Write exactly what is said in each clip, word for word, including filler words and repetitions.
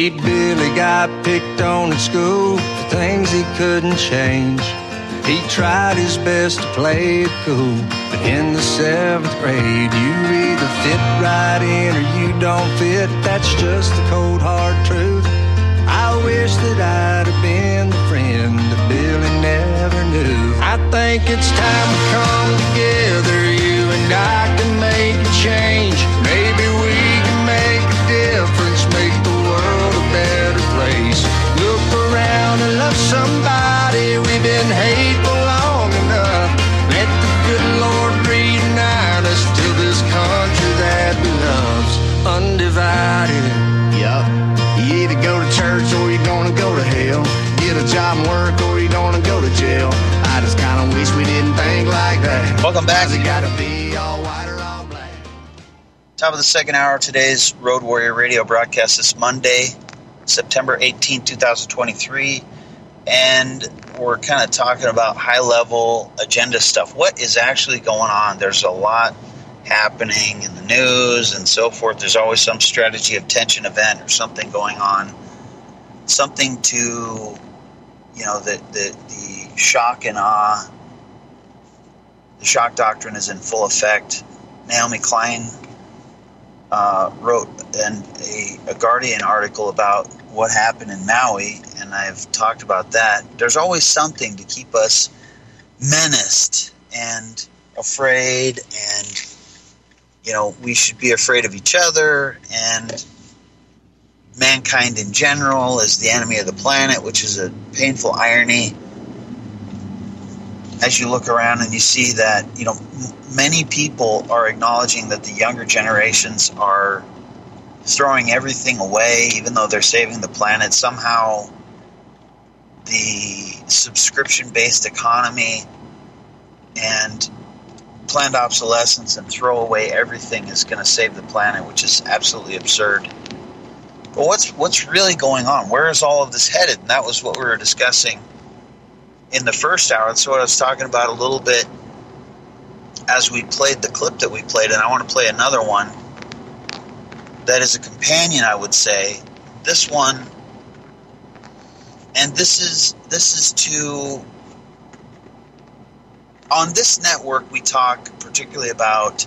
Pete Billy got picked on at school for things he couldn't change. He tried his best to play it cool, but in the seventh grade, you either fit right in or you don't fit. That's just the cold hard truth. I wish that I'd have been the friend that Billy never knew. I think it's time we come together, you and I can make a change. Maybe we can make a difference, make the world a better place. Look around and love somebody, we've been hateful long enough. Let the good Lord reunite us to this country that we love's undivided. Yup. You either go to church or you're gonna go to hell. Get a job and work or you're gonna go to jail. I just kinda wish we didn't think like that. Welcome back. It gotta be all white or all black. Top of the second hour, today's Road Warrior Radio broadcast is Monday, September eighteenth, twenty twenty-three. And we're kind of talking about high-level agenda stuff. What is actually going on? There's a lot happening in the news and so forth. There's always some strategy of tension event or something going on. Something to, you know, the, the, the shock and awe. The shock doctrine is in full effect. Naomi Klein uh, wrote an, a, a Guardian article about what happened in Maui, and I've talked about that. There's always something to keep us menaced and afraid, and you know, we should be afraid of each other, and mankind in general is the enemy of the planet, which is a painful irony. As you look around and you see that, you know, m- many people are acknowledging that the younger generations are throwing everything away, even though they're saving the planet. Somehow the subscription-based economy and planned obsolescence and throw away everything is going to save the planet, which is absolutely absurd. But what's what's really going on? Where is all of this headed? And that was what we were discussing in the first hour. That's what I was talking about a little bit as we played the clip that we played, and I want to play another one that is a companion, I would say. This one, and this is this is to... On this network, we talk particularly about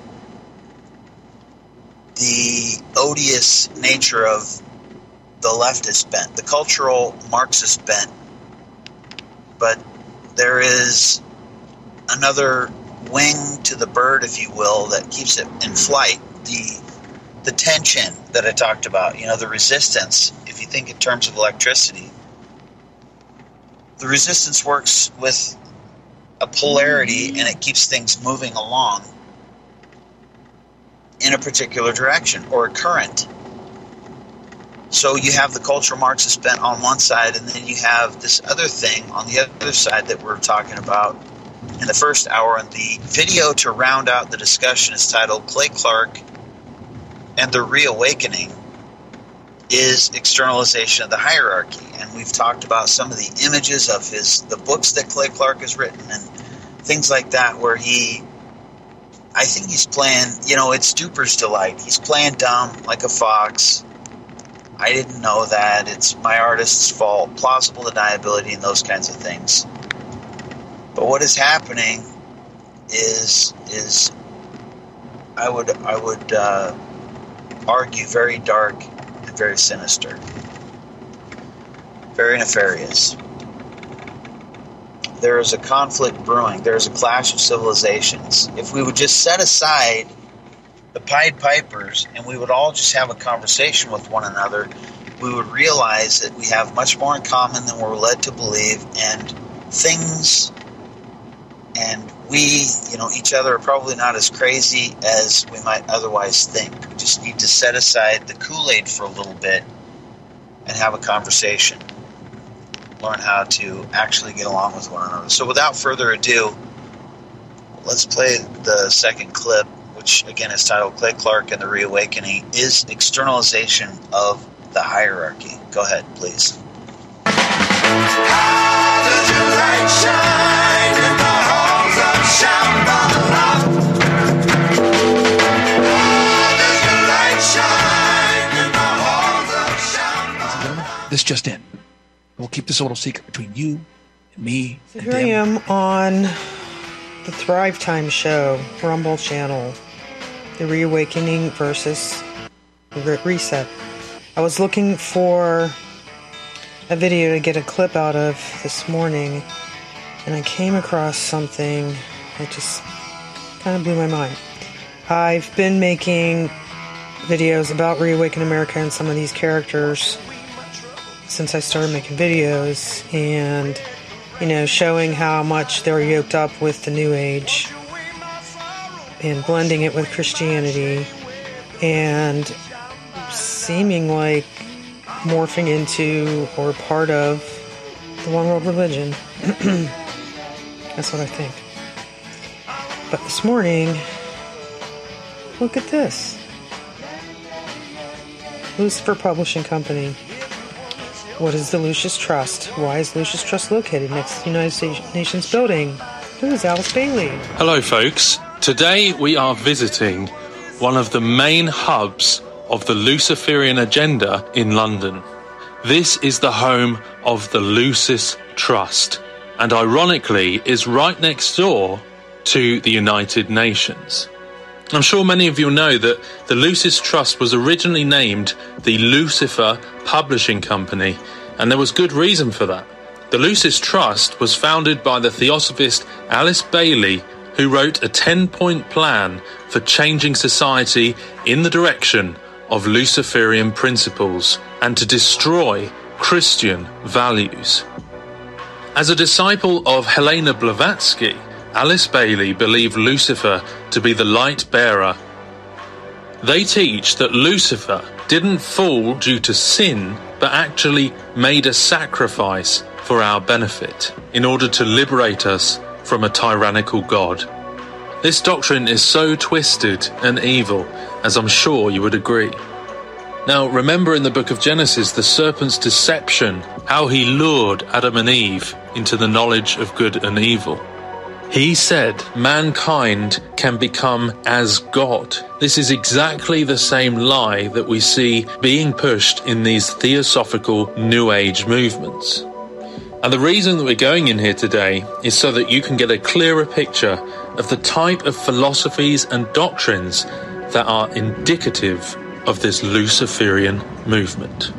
the odious nature of the leftist bent, the cultural Marxist bent. But there is another wing to the bird, if you will, that keeps it in flight. The the tension that I talked about, you know, the resistance, if you think in terms of electricity. The resistance works with a polarity, and it keeps things moving along in a particular direction, or a current. So you have the cultural Marxist bent on one side, and then you have this other thing on the other side that we're talking about in the first hour. And the video to round out the discussion is titled Clay Clark and the Reawakening is Externalization of the Hierarchy. And we've talked about some of the images of his the books that Clay Clark has written and things like that, where he, I think he's playing, you know, it's Duper's delight. He's playing dumb like a fox. I didn't know that. It's my artist's fault. Plausible deniability and those kinds of things. But what is happening is is I would I would uh, argue very dark and very sinister, very nefarious. There is a conflict brewing. There is a clash of civilizations. If we would just set aside the Pied Pipers and we would all just have a conversation with one another, we would realize that we have much more in common than we're led to believe, and things and we, you know, each other are probably not as crazy as we might otherwise think. We just need to set aside the Kool-Aid for a little bit and have a conversation. Learn how to actually get along with one another. So without further ado, let's play the second clip, which again is titled Clay Clark and the Reawakening is Externalization of the Hierarchy. Go ahead, please. How does your light shine in the halls of Shambhala? How does your light shine in the halls of Shambhala? just in. We'll keep this a little secret between you and me So and here them. I am on the Thrive Time show, Rumble channel, the Reawakening versus the Great Reset. I was looking for a video to get a clip out of this morning, and I came across something that just kind of blew my mind. I've been making videos about Reawaken America and some of these characters since I started making videos, and you know, showing how much they're yoked up with the New Age and blending it with Christianity and seeming like morphing into or part of the one world religion. That's what I think. But this morning, look at this. Lucifer Publishing Company. What is the Lucis Trust? Why is Lucis Trust located next to the United Nations building? Who is Alice Bailey? Hello folks. Today we are visiting one of the main hubs of the Luciferian agenda in London. This is the home of the Lucis Trust, and ironically is right next door to the United Nations. I'm sure many of you know that the Lucis Trust was originally named the Lucifer Publishing Company, and there was good reason for that. The Lucis Trust was founded by the theosophist Alice Bailey, who wrote a ten-point plan for changing society in the direction of Luciferian principles and to destroy Christian values. As a disciple of Helena Blavatsky, Alice Bailey believed Lucifer to be the light bearer. They teach that Lucifer didn't fall due to sin, but actually made a sacrifice for our benefit in order to liberate us from a tyrannical God. This doctrine is so twisted and evil, as I'm sure you would agree. Now, remember in the book of Genesis, the serpent's deception, how he lured Adam and Eve into the knowledge of good and evil. He said mankind can become as God. This is exactly the same lie that we see being pushed in these theosophical New Age movements. And the reason that we're going in here today is so that you can get a clearer picture of the type of philosophies and doctrines that are indicative of this Luciferian movement.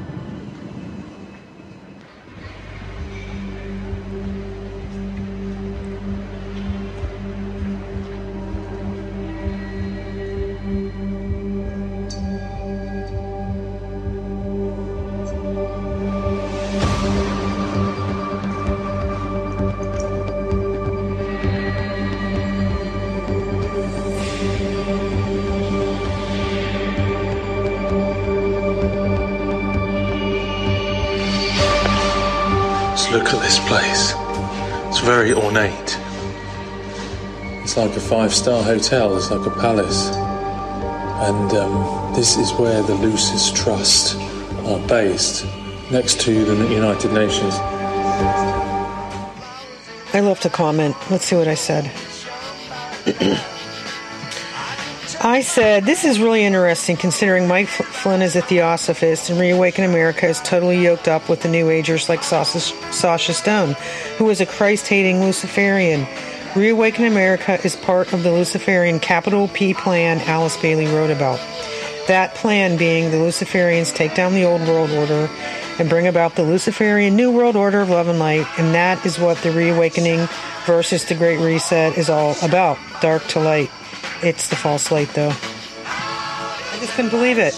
Look at this place. It's very ornate. It's like a five-star hotel. It's like a palace. And um, this is where the Lucis Trust are based, next to the United Nations. I love to comment. Let's see what I said. I said, this is really interesting considering Mike Flynn is a theosophist and Reawaken America is totally yoked up with the New Agers like Sasha, Sasha Stone, who is a Christ-hating Luciferian. Reawaken America is part of the Luciferian capital P plan Alice Bailey wrote about. That plan being the Luciferians take down the old world order and bring about the Luciferian new world order of love and light, and that is what the Reawakening versus the Great Reset is all about, dark to light. It's the false light, though. I just couldn't believe it.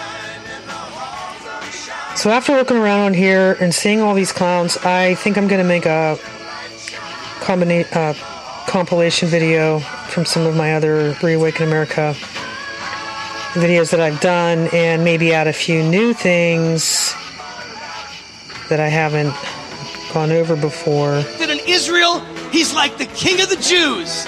So after looking around on here and seeing all these clowns, I think I'm going to make a combina- uh, compilation video from some of my other Reawaken America videos that I've done, and maybe add a few new things that I haven't gone over before. That in Israel, he's like the king of the Jews.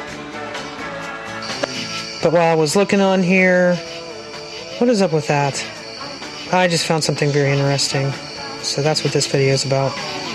But while I was looking on here, what is up with that? I just found something very interesting. So that's what this video is about.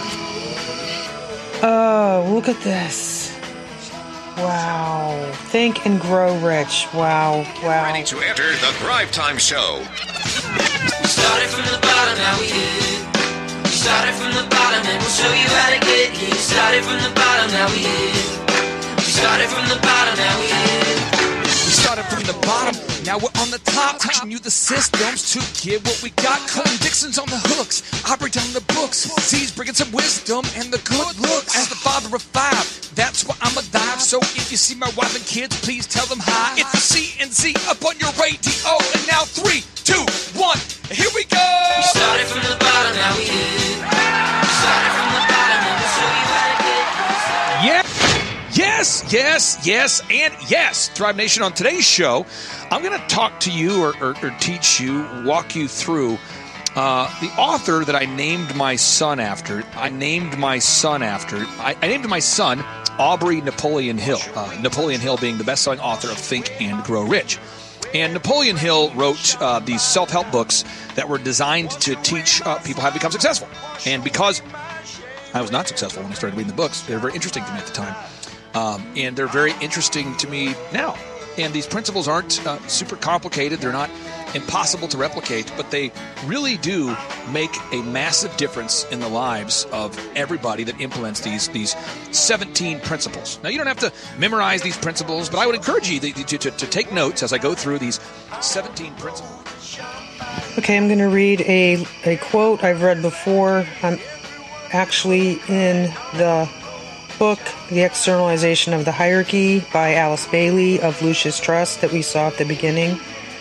Oh, look at this. Wow. Think and grow rich. Wow. Wow. Ready to enter the Thrive Time Show. We started from the bottom, now we here. We started from the bottom and we'll show you how to get here. We started from the bottom, now we here. We started from the bottom, now we here. We started from the bottom, now we're on the top. Teaching you the systems to get what we got. Colton Dixon's on the hooks, I break down the books. Z's bringing some wisdom and the good looks. As the father of five, that's why I'm alive. So if you see my wife and kids, please tell them hi. It's the C N Z up on your radio. And now three, two, one, here we go. We started from the bottom, now we here. We started from the bottom and we'll show you how to get here. Yeah. Yes, yes, yes, and yes. Thrive Nation, on today's show, I'm going to talk to you or, or, or teach you, walk you through uh, the author that I named my son after. I named my son after. I, I named my son Aubrey Napoleon Hill. Uh, Napoleon Hill being the best-selling author of Think and Grow Rich. And Napoleon Hill wrote uh, these self-help books that were designed to teach uh, people how to become successful. And because I was not successful when I started reading the books, they were very interesting to me at the time. Um, and they're very interesting to me now. And these principles aren't uh, super complicated. They're not impossible to replicate, but they really do make a massive difference in the lives of everybody that implements these these seventeen principles. Now, you don't have to memorize these principles, but I would encourage you to, to, to, to take notes as I go through these seventeen principles. Okay, I'm going to read a, a quote I've read before. I'm actually in the book, The Externalization of the Hierarchy by Alice Bailey of Lucis Trust that we saw at the beginning.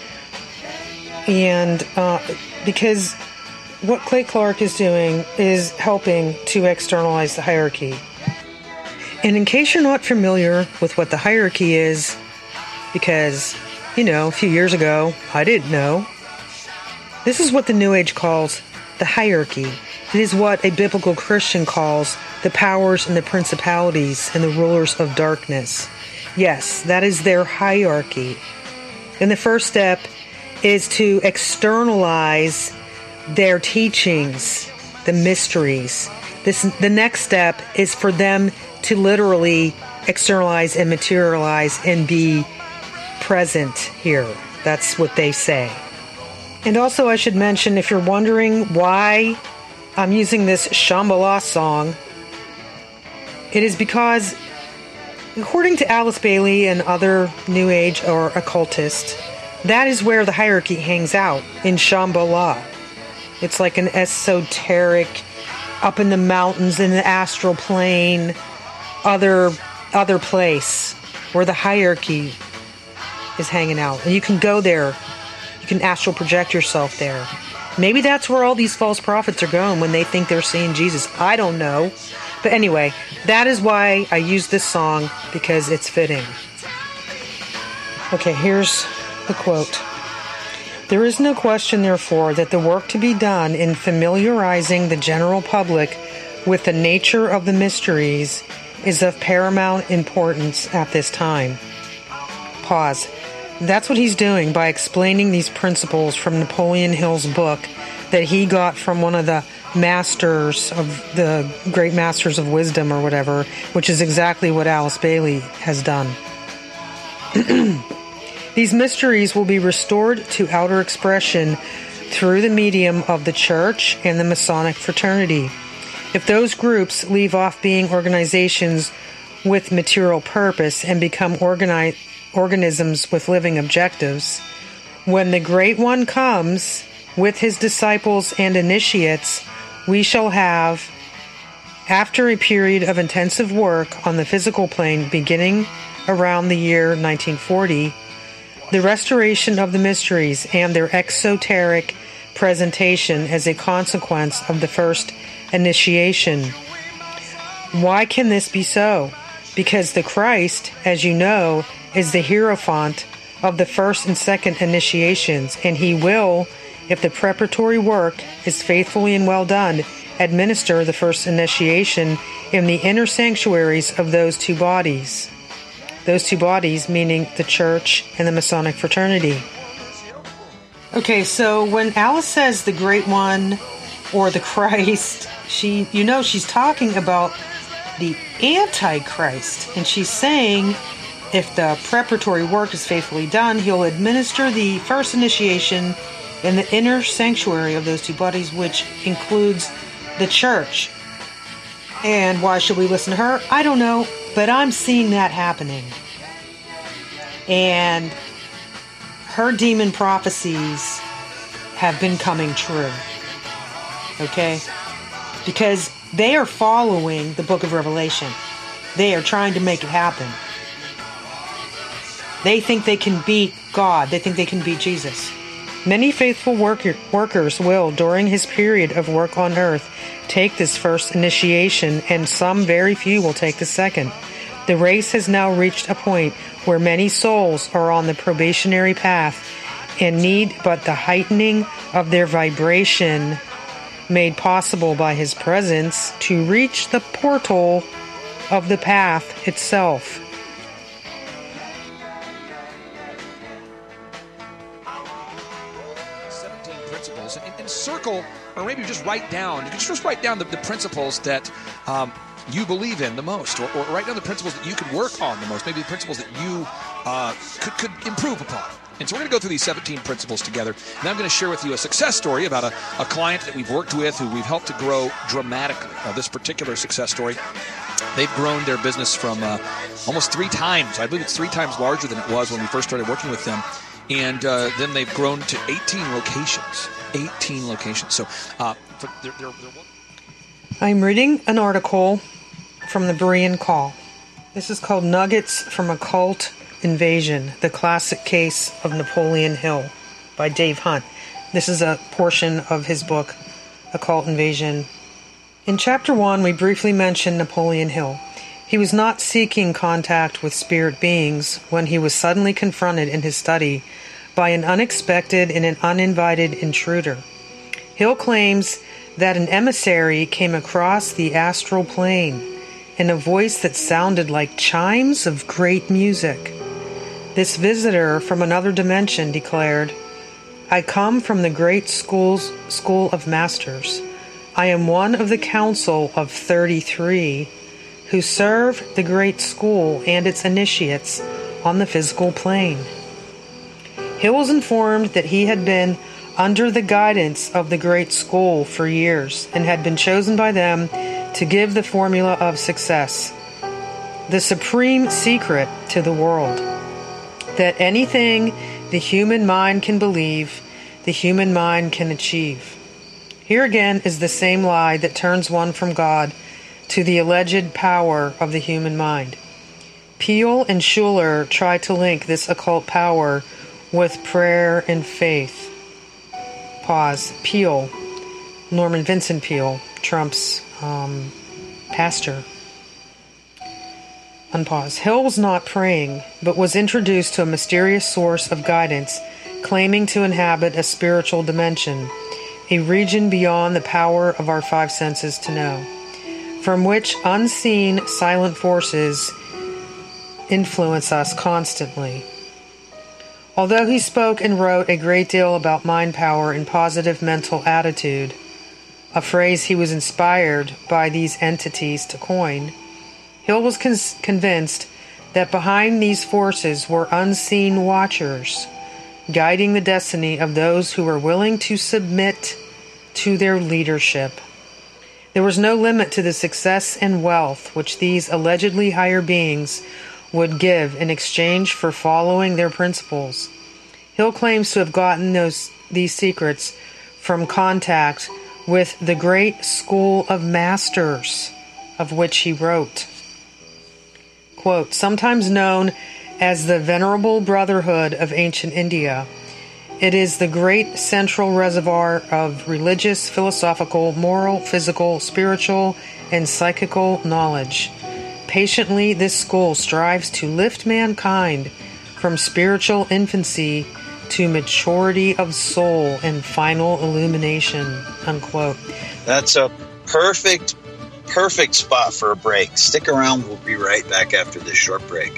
And uh, because what Clay Clark is doing is helping to externalize the hierarchy. And in case you're not familiar with what the hierarchy is, because, you know, a few years ago, I didn't know, this is what the New Age calls the hierarchy. It is what a biblical Christian calls the powers and the principalities and the rulers of darkness. Yes, that is their hierarchy. And the first step is to externalize their teachings, the mysteries. This, the next step is for them to literally externalize and materialize and be present here. That's what they say. And also I should mention, if you're wondering why I'm using this Shambhala song, it is because, according to Alice Bailey and other New Age or occultists, that is where the hierarchy hangs out, in Shambhala. It's like an esoteric, up in the mountains, in the astral plane, other other place where the hierarchy is hanging out. And you can go there. You can astral project yourself there. Maybe that's where all these false prophets are going when they think they're seeing Jesus. I don't know. But anyway, that is why I use this song, because it's fitting. Okay, here's the quote. There is no question, therefore, that the work to be done in familiarizing the general public with the nature of the mysteries is of paramount importance at this time. Pause. That's what he's doing by explaining these principles from Napoleon Hill's book that he got from one of the masters of the great masters of wisdom or whatever, which is exactly what Alice Bailey has done. These mysteries will be restored to outer expression through the medium of the church and the Masonic fraternity. If those groups leave off being organizations with material purpose and become organized organisms with living objectives, when the Great One comes with his disciples and initiates, we shall have, after a period of intensive work on the physical plane beginning around the year nineteen forty, the restoration of the mysteries and their exoteric presentation as a consequence of the first initiation. Why can this be so? Because the Christ, as you know, is the hierophant of the first and second initiations, and he will, if the preparatory work is faithfully and well done, administer the first initiation in the inner sanctuaries of those two bodies. Those two bodies meaning the church and the Masonic fraternity. Okay, so when Alice says the Great One or the Christ, she, you know, she's talking about the Antichrist, and she's saying, if the preparatory work is faithfully done, he'll administer the first initiation in the inner sanctuary of those two bodies, which includes the church. And why should we listen to her? I don't know, but I'm seeing that happening. And her demon prophecies have been coming true. Okay? Because they are following the book of Revelation. They are trying to make it happen. They think they can beat God. They think they can beat Jesus. Many faithful worker, workers will, during his period of work on earth, take this first initiation, and some very few will take the second. The race has now reached a point where many souls are on the probationary path and need but the heightening of their vibration made possible by his presence to reach the portal of the path itself. seventeen principles, and, and circle, or maybe just write down, you can just write down the, the principles that um, you believe in the most, or, or write down the principles that you could work on the most, maybe the principles that you uh, could, could improve upon. And so we're going to go through these seventeen principles together, and I'm going to share with you a success story about a, a client that we've worked with who we've helped to grow dramatically. Now, this particular success story, they've grown their business from uh, almost three times. I believe it's three times larger than it was when we first started working with them. And uh, then they've grown to eighteen locations. eighteen locations. So uh, they're, they're, they're... I'm reading an article from the Berean Call. This is called Nuggets from Occult Invasion, the Classic Case of Napoleon Hill by Dave Hunt. This is a portion of his book, Occult Invasion. In Chapter one, we briefly mentioned Napoleon Hill. He was not seeking contact with spirit beings when he was suddenly confronted in his study by an unexpected and an uninvited intruder. Hill claims that an emissary came across the astral plane in a voice that sounded like chimes of great music. This visitor from another dimension declared, "I come from the great school's school of masters. I am one of the council of thirty-three who serve the great school and its initiates on the physical plane." Hill was informed that he had been under the guidance of the great school for years and had been chosen by them to give the formula of success, the supreme secret to the world, that anything the human mind can believe, the human mind can achieve. Here again is the same lie that turns one from God to the alleged power of the human mind. Peel and Schuller try to link this occult power with prayer and faith. Pause. Peel, Norman Vincent Peale, Trump's um, pastor. Unpause. Hill was not praying, but was introduced to a mysterious source of guidance, claiming to inhabit a spiritual dimension, a region beyond the power of our five senses to know, from which unseen silent forces influence us constantly. Although he spoke and wrote a great deal about mind power and positive mental attitude, a phrase he was inspired by these entities to coin, Hill was con- convinced that behind these forces were unseen watchers, guiding the destiny of those who were willing to submit to their leadership. There was no limit to the success and wealth which these allegedly higher beings would give in exchange for following their principles. Hill claims to have gotten those these secrets from contact with the great school of masters, of which he wrote. Quote, sometimes known as the Venerable Brotherhood of Ancient India, it is the great central reservoir of religious, philosophical, moral, physical, spiritual, and psychical knowledge. Patiently, this school strives to lift mankind from spiritual infancy to maturity of soul and final illumination, unquote. That's a perfect, perfect spot for a break. Stick around. We'll be right back after this short break.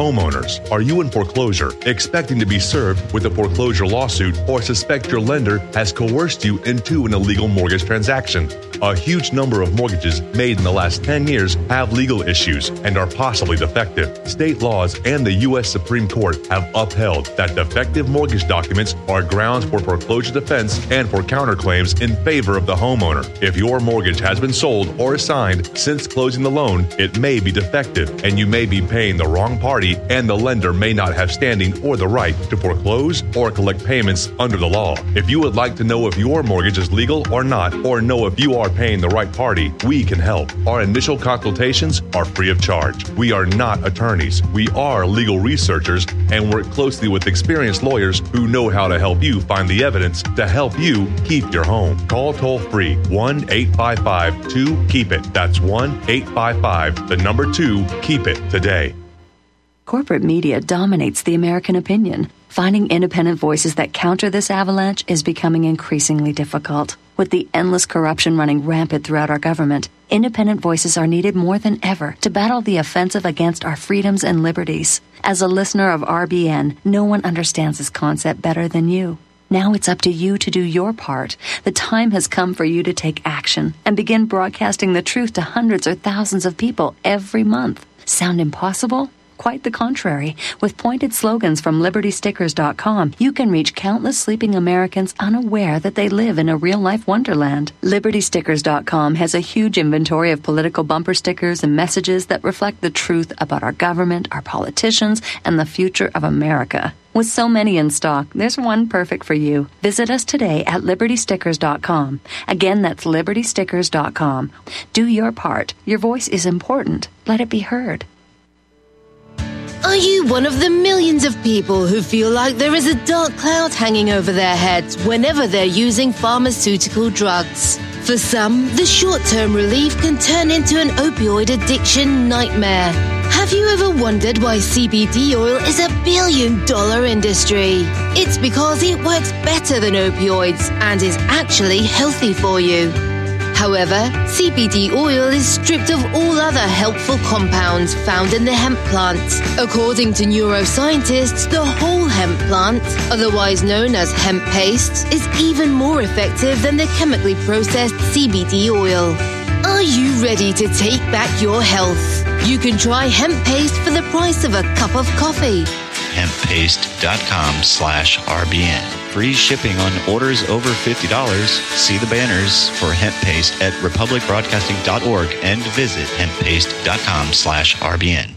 Homeowners, are you in foreclosure, expecting to be served with a foreclosure lawsuit, or suspect your lender has coerced you into an illegal mortgage transaction? A huge number of mortgages made in the last ten years have legal issues and are possibly defective. State laws and the U S Supreme Court have upheld that defective mortgage documents are grounds for foreclosure defense and for counterclaims in favor of the homeowner. If your mortgage has been sold or assigned since closing the loan, it may be defective and you may be paying the wrong party, and the lender may not have standing or the right to foreclose or collect payments under the law. If you would like to know if your mortgage is legal or not, or know if you are paying the right party, we can help. Our initial consultations are free of charge. We are not attorneys. We are legal researchers and work closely with experienced lawyers who know how to help you find the evidence to help you keep your home. Call toll free one eight five five two keep it. That's one eight five five, the number two, keep it today. Corporate media dominates the American opinion. Finding independent voices that counter this avalanche is becoming increasingly difficult. With the endless corruption running rampant throughout our government, independent voices are needed more than ever to battle the offensive against our freedoms and liberties. As a listener of R B N, no one understands this concept better than you. Now it's up to you to do your part. The time has come for you to take action and begin broadcasting the truth to hundreds or thousands of people every month. Sound impossible? Quite the contrary. With pointed slogans from Liberty Stickers dot com, you can reach countless sleeping Americans unaware that they live in a real-life wonderland. Liberty Stickers dot com has a huge inventory of political bumper stickers and messages that reflect the truth about our government, our politicians, and the future of America. With so many in stock, there's one perfect for you. Visit us today at Liberty Stickers dot com. Again, that's Liberty Stickers dot com. Do your part. Your voice is important. Let it be heard. Are you one of the millions of people who feel like there is a dark cloud hanging over their heads whenever they're using pharmaceutical drugs? For some, the short-term relief can turn into an opioid addiction nightmare. Have you ever wondered why C B D oil is a billion-dollar industry? It's because it works better than opioids and is actually healthy for you. However, C B D oil is stripped of all other helpful compounds found in the hemp plant. According to neuroscientists, the whole hemp plant, otherwise known as hemp paste, is even more effective than the chemically processed C B D oil. Are you ready to take back your health? You can try hemp paste for the price of a cup of coffee. hemp paste dot com slash R B N. Free shipping on orders over fifty dollars. See the banners for hemp paste at republic broadcasting dot org and visit hemp paste dot com slash R B N.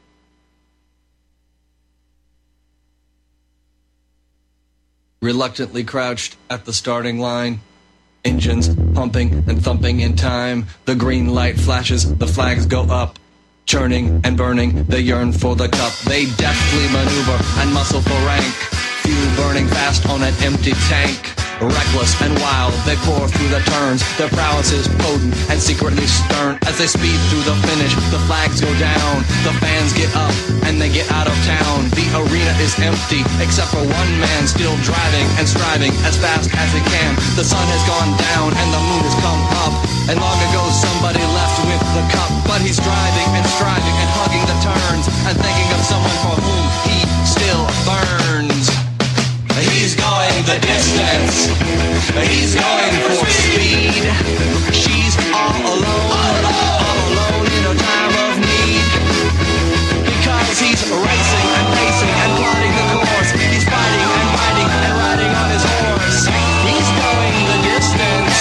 Reluctantly crouched at the starting line, engines pumping and thumping in time. The green light flashes, the flags go up. Churning and burning, they yearn for the cup. They deftly maneuver and muscle for rank. Fuel burning fast on an empty tank. Reckless and wild, they pour through the turns. Their prowess is potent and secretly stern. As they speed through the finish, the flags go down. The fans get up and they get out of town. The arena is empty, except for one man still driving and striving as fast as he can. The sun has gone down and the moon has come up. And long ago somebody left with the cup. But he's driving and striving and hugging the turns and thinking of someone for whom he still burns. He's going the distance. He's going for speed. She's all alone, all alone in a time of need. Because he's racing and pacing and plotting the course. He's fighting and fighting and riding on his horse. He's going the distance.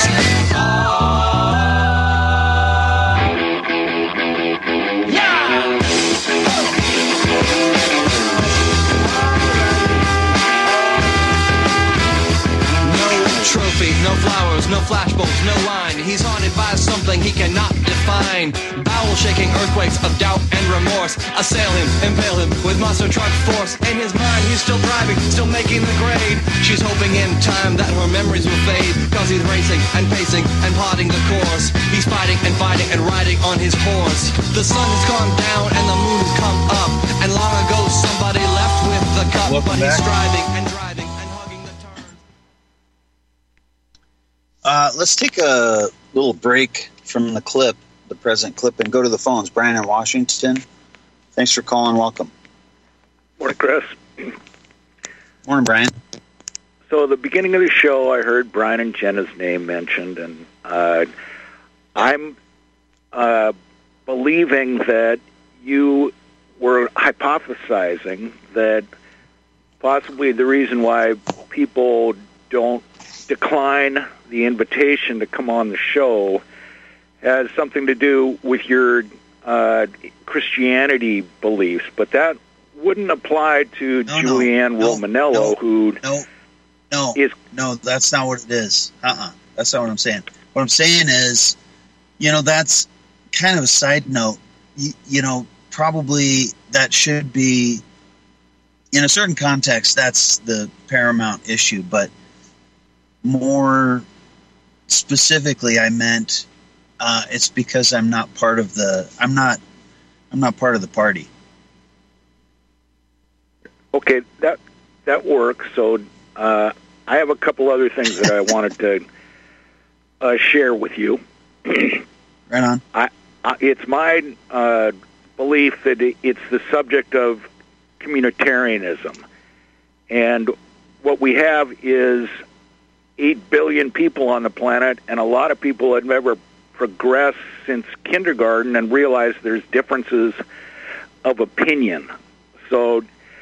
Yeah! Trophy, no flowers, no flashbulbs, no line. He's haunted by something he cannot define. Bowel-shaking earthquakes of doubt and remorse assail him, impale him with monster truck force. In his mind, he's still driving, still making the grade. She's hoping in time that her memories will fade. Cause he's racing and pacing and plotting the course. He's fighting and fighting and riding on his horse. The sun has gone down and the moon has come up. And long ago somebody left with the cup. Welcome but he's back. striving and driving. Uh, let's take a little break from the clip, the present clip, and go to the phones. Brian in Washington, thanks for calling. Welcome. Chris. Morning, Brian. So at the beginning of the show, I heard Brian and Jenna's name mentioned, and uh, I'm uh, believing that you were hypothesizing that possibly the reason why people don't decline the invitation to come on the show has something to do with your uh, Christianity beliefs, but that wouldn't apply to no, Julianne no, Romanello, no, who no, no, is no, that's not what it is. Uh-uh. That's not what I'm saying. What I'm saying is, you know, that's kind of a side note. You, you know, probably that should be, in a certain context, that's the paramount issue, but more specifically, I meant uh, it's because I'm not part of the. I'm not. I'm not part of the party. Okay, that that works. So uh, I have a couple other things that I wanted to uh, share with you. Right on. I, I, it's my uh, belief that it's the subject of communitarianism, and what we have is eight billion people on the planet, and a lot of people have never progressed since kindergarten and realized there's differences of opinion. So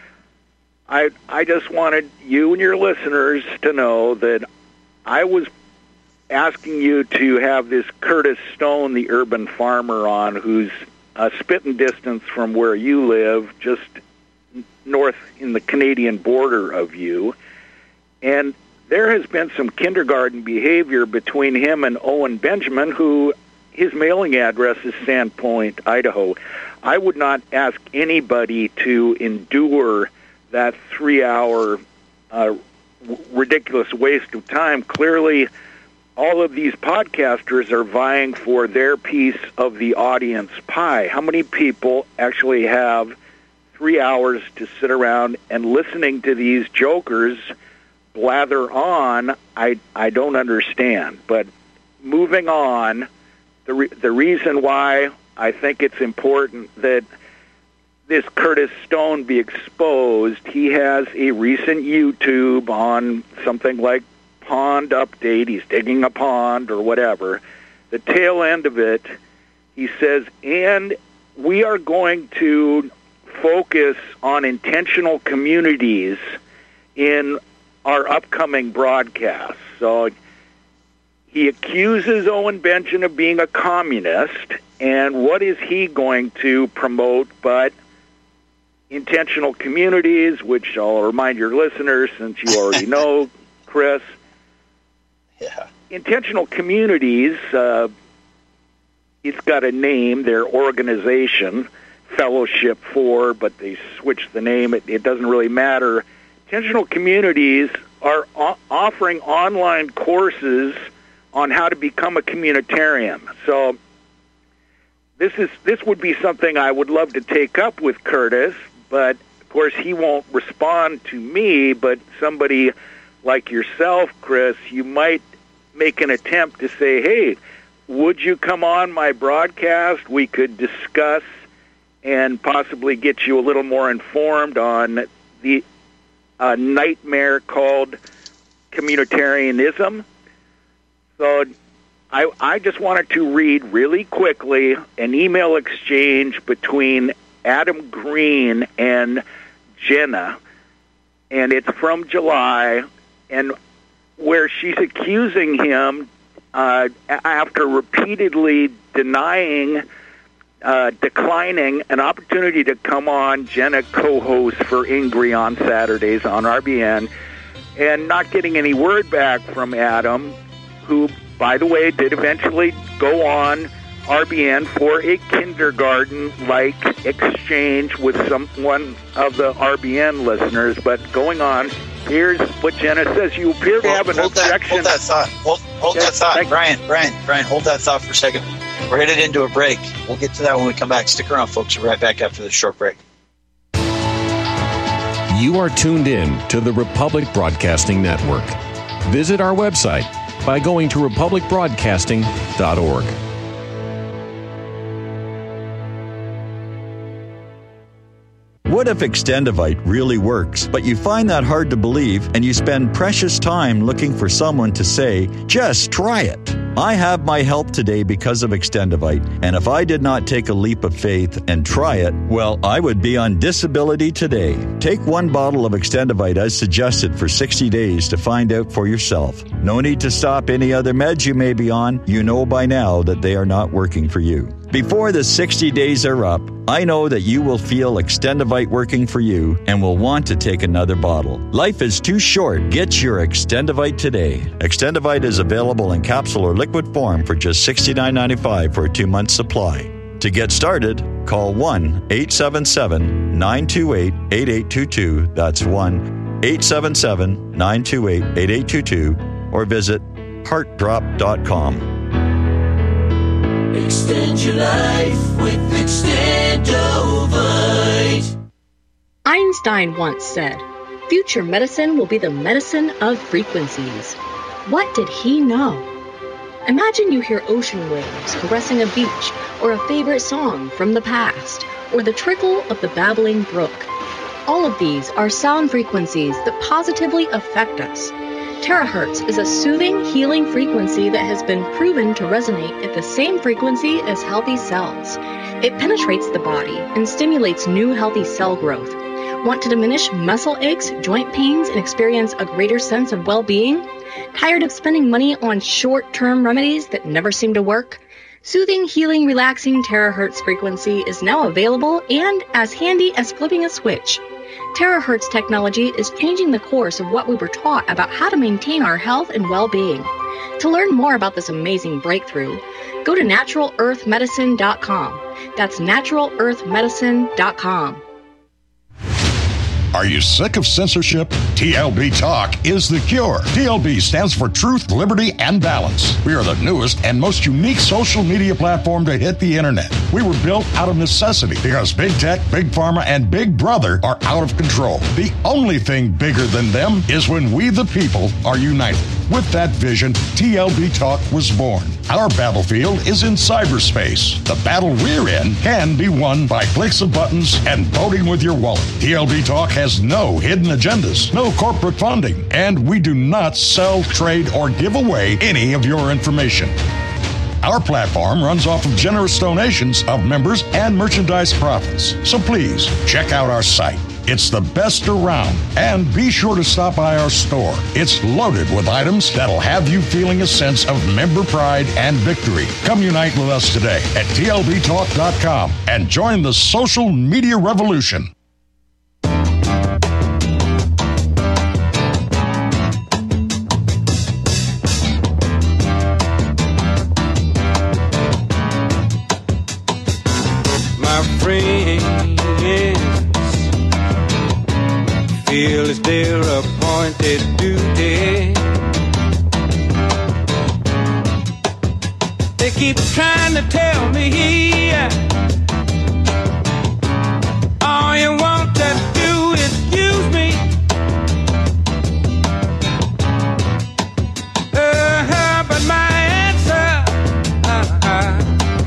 I I just wanted you and your listeners to know that I was asking you to have this Curtis Stone, the urban farmer, on, who's a spitting distance from where you live, just north in the Canadian border of you. And there has been some kindergarten behavior between him and Owen Benjamin, who his mailing address is Sandpoint, Idaho. I would not ask anybody to endure that three-hour uh, ridiculous waste of time. Clearly, all of these podcasters are vying for their piece of the audience pie. How many people actually have three hours to sit around and listening to these jokers blather on? I I don't understand. But moving on, the re- the reason why I think it's important that this Curtis Stone be exposed, he has a recent YouTube on something like Pond Update. He's digging a pond or whatever. The tail end of it, he says, and we are going to focus on intentional communities in our upcoming broadcasts. So he accuses Owen Benjamin of being a communist, and what is he going to promote but intentional communities, which I'll remind your listeners, since you already know, Chris. Yeah. Intentional communities, uh, it's got a name, their organization, Fellowship for, but they switched the name. It, it doesn't really matter. Intentional communities are o- offering online courses on how to become a communitarian. So this is this would be something I would love to take up with Curtis, but of course he won't respond to me, but somebody like yourself, Chris, you might make an attempt to say, hey, would you come on my broadcast? We could discuss and possibly get you a little more informed on the uh, nightmare called communitarianism. So I, I just wanted to read really quickly an email exchange between Adam Green and Jenna, and it's from July, and where she's accusing him uh, after repeatedly denying, uh, declining an opportunity to come on. Jenna co-hosts for Ingrid on Saturdays on R B N, and not getting any word back from Adam, who, by the way, did eventually go on R B N for a kindergarten-like exchange with someone of the R B N listeners. But going on, here's what Jenna says. You appear to have an hold objection. That, hold that thought. Hold, hold Yes, that thought. thank- Brian, Brian, Brian, hold that thought for a second. We're headed into a break. We'll get to that when we come back. Stick around, folks. We're right back after this short break. You are tuned in to the Republic Broadcasting Network. Visit our website by going to republic broadcasting dot org. What if Extendivite really works, but you find that hard to believe and you spend precious time looking for someone to say, just try it? I have my health today because of Extendivite, and if I did not take a leap of faith and try it, well, I would be on disability today. Take one bottle of Extendivite as suggested for sixty days to find out for yourself. No need to stop any other meds you may be on. You know by now that they are not working for you. Before the sixty days are up, I know that you will feel Extendivite working for you and will want to take another bottle. Life is too short. Get your Extendivite today. Extendivite is available in capsule or liquid form for just sixty-nine ninety-five for a two-month supply. To get started, call one eight seven seven, nine two eight, eight eight two two. That's one eight seven seven, nine two eight, eight eight two two or visit heart drop dot com. Extend your life with Extendovite. Einstein once said, "Future medicine will be the medicine of frequencies." What did he know? Imagine you hear ocean waves caressing a beach, or a favorite song from the past, or the trickle of the babbling brook. All of these are sound frequencies that positively affect us. Terahertz is a soothing, healing frequency that has been proven to resonate at the same frequency as healthy cells. It penetrates the body and stimulates new healthy cell growth. Want to diminish muscle aches, joint pains, and experience a greater sense of well-being? Tired of spending money on short-term remedies that never seem to work? Soothing, healing, relaxing terahertz frequency is now available and as handy as flipping a switch. Terahertz technology is changing the course of what we were taught about how to maintain our health and well-being. To learn more about this amazing breakthrough, go to natural earth medicine dot com. That's natural earth medicine dot com. Are you sick of censorship? T L B Talk is the cure. T L B stands for Truth, Liberty, and Balance. We are the newest and most unique social media platform to hit the internet. We were built out of necessity because big tech, big pharma, and big brother are out of control. The only thing bigger than them is when we the people are united. With that vision, T L B Talk was born. Our battlefield is in cyberspace. The battle we're in can be won by clicks of buttons and voting with your wallet. T L B Talk has no hidden agendas, no corporate funding, and we do not sell, trade, or give away any of your information. Our platform runs off of generous donations of members and merchandise profits. So please, check out our site. It's the best around. And be sure to stop by our store. It's loaded with items that'll have you feeling a sense of member pride and victory. Come unite with us today at T L B talk dot com and join the social media revolution. My friends feel it's their appointed duty. They keep trying to tell me all you want to do is use me. Uh-huh, but my answer uh-uh,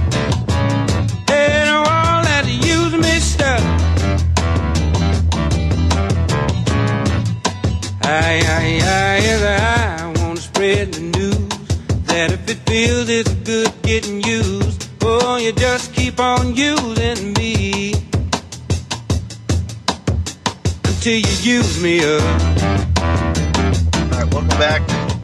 ain't all that use me stuff. I, I, I, I want to spread the news that if it feels it's good getting used, oh, you just keep on using me until you use me up. All right, welcome back.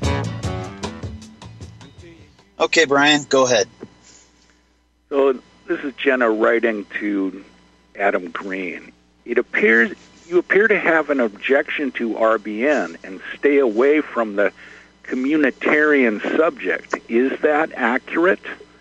Okay, Brian, go ahead. So this is Jenna writing to Adam Green. It appears you appear to have an objection to R B N and stay away from the communitarian subject. Is that accurate?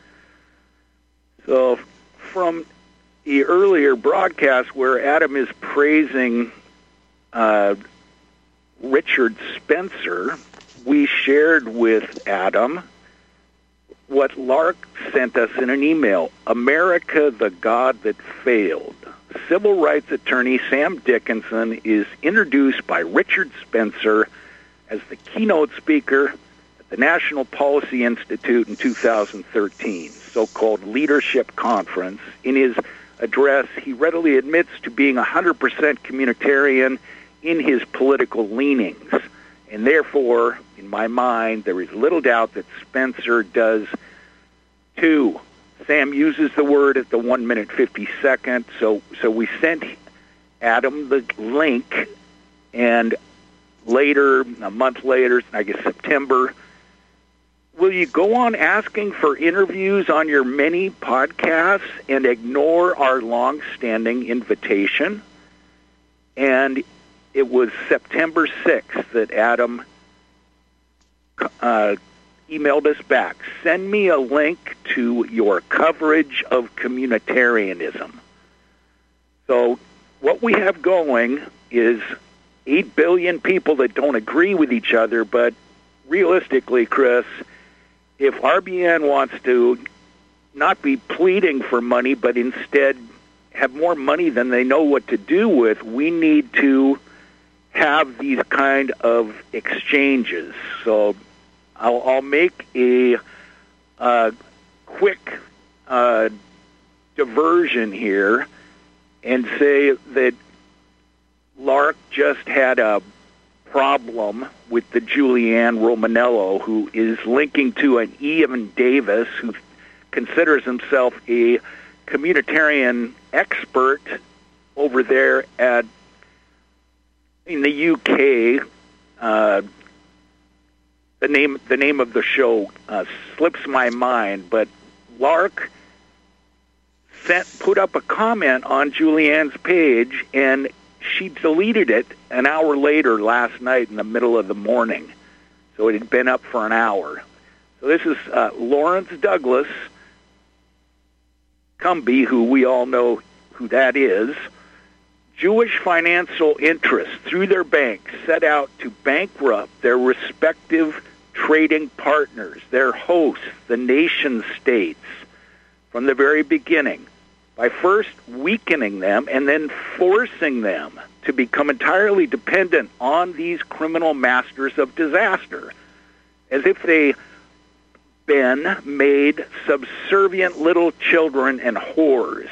So from the earlier broadcast where Adam is praising uh, Richard Spencer, we shared with Adam what Lark sent us in an email, America, the God That Failed. Civil rights attorney Sam Dickinson is introduced by Richard Spencer as the keynote speaker at the National Policy Institute in two thousand thirteen, so-called Leadership Conference. In his address, he readily admits to being one hundred percent communitarian in his political leanings. And therefore, in my mind, there is little doubt that Spencer does too. Sam uses the word at the one minute fifty second, so so we sent Adam the link, and later, a month later, I guess September, will you go on asking for interviews on your many podcasts and ignore our long-standing invitation? And it was September sixth that Adam uh, emailed us back. Send me a link to your coverage of communitarianism. So what we have going is eight billion people that don't agree with each other, but realistically, Chris, if R B N wants to not be pleading for money, but instead have more money than they know what to do with, we need to have these kind of exchanges. So I'll, I'll make a uh, quick uh, diversion here and say that Lark just had a problem with the Julianne Romanello, who is linking to an Ian Davis, who considers himself a communitarian expert over there at in the U K. Uh, the name the name of the show uh, slips my mind, but Lark sent put up a comment on Julianne's page, and she deleted it an hour later last night in the middle of the morning. So it had been up for an hour. So this is uh, Lawrence Douglas Cumby, who we all know who that is. Jewish financial interests, through their banks, set out to bankrupt their respective trading partners, their hosts, the nation states, from the very beginning, by first weakening them and then forcing them to become entirely dependent on these criminal masters of disaster, as if they been made subservient little children and whores.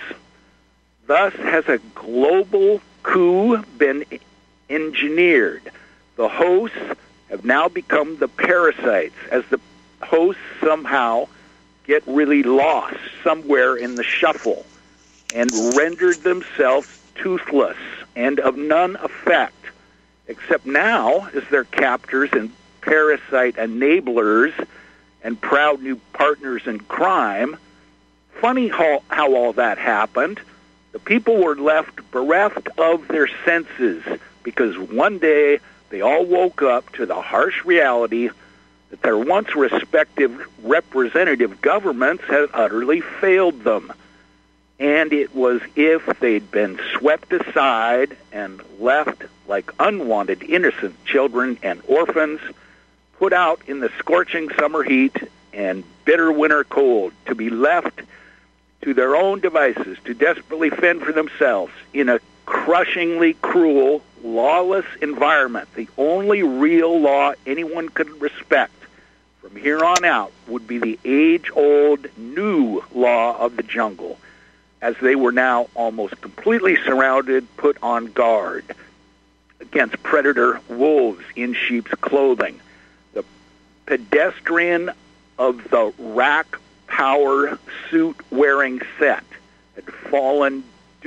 Thus has a global coup been engineered. The hosts have now become the parasites, as the hosts somehow get really lost somewhere in the shuffle and rendered themselves toothless and of none effect, except now as their captors and parasite enablers and proud new partners in crime. Funny how, how all that happened. The people were left bereft of their senses because one day they all woke up to the harsh reality that their once respective representative governments had utterly failed them. And it was if they'd been swept aside and left like unwanted innocent children and orphans, put out in the scorching summer heat and bitter winter cold, to be left to their own devices, to desperately fend for themselves in a crushingly cruel, lawless environment. The only real law anyone could respect from here on out would be the age-old new law of the jungle, as they were now almost completely surrounded, put on guard against predator wolves in sheep's clothing. The pedestrian of the rack power suit-wearing set had fallen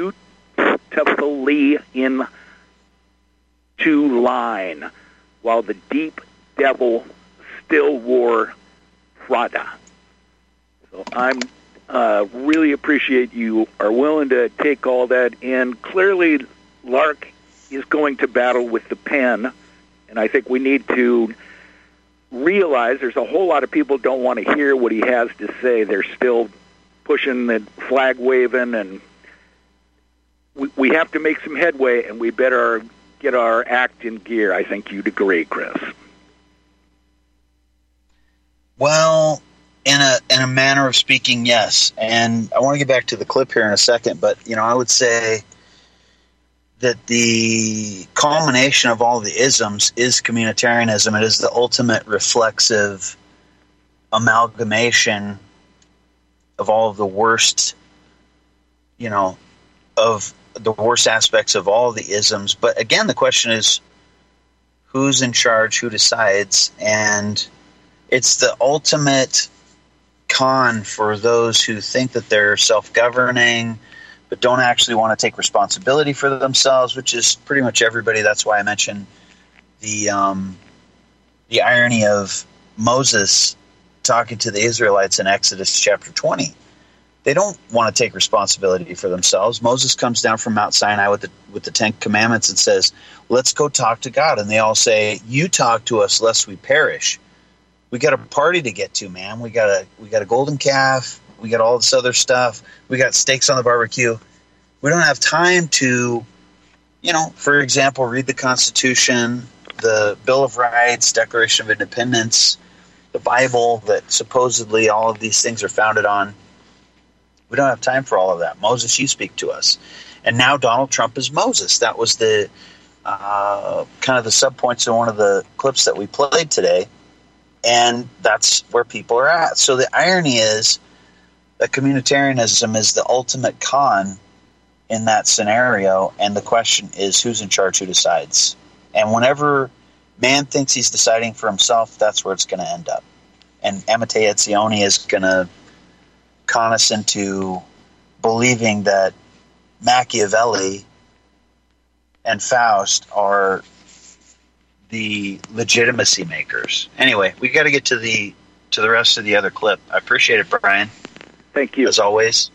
dutifully into line, while the deep devil still wore Prada. So I'm uh, really appreciate you are willing to take all that in. Clearly, Lark is going to battle with the pen, and I think we need to realize there's a whole lot of people don't want to hear what he has to say. They're still pushing the flag waving, and we, we have to make some headway, and we better get our act in gear. I think you'd agree, Chris. Well, in a in a manner of speaking, yes. And I want to get back to the clip here in a second, but you know, I would say that the culmination of all the isms is communitarianism. It is the ultimate reflexive amalgamation of all of the worst, you know, of the worst aspects of all the isms. But again, the question is, who's in charge, who decides? And it's the ultimate con for those who think that they're self-governing but don't actually want to take responsibility for themselves, which is pretty much everybody. That's why I mentioned the um, the irony of Moses talking to the Israelites in Exodus chapter twenty. They don't want to take responsibility for themselves. Moses comes down from Mount Sinai with the with the Ten Commandments and says, let's go talk to God. And they all say, you talk to us lest we perish. We got a party to get to, man. We got a we got a golden calf. We got all this other stuff. We got steaks on the barbecue. We don't have time to, you know, for example, read the Constitution, the Bill of Rights, Declaration of Independence, the Bible that supposedly all of these things are founded on. We don't have time for all of that. Moses, you speak to us. And now Donald Trump is Moses. That was the uh, kind of the subpoints in one of the clips that we played today. And that's where people are at. So the irony is that communitarianism is the ultimate con in that scenario. And the question is, who's in charge, who decides? And whenever man thinks he's deciding for himself, that's where it's going to end up. And Amitei Etzioni is going to con us into believing that Machiavelli and Faust are the legitimacy makers. Anyway, we got to get to the to the rest of the other clip. I appreciate it, Brian. Thank you. As always.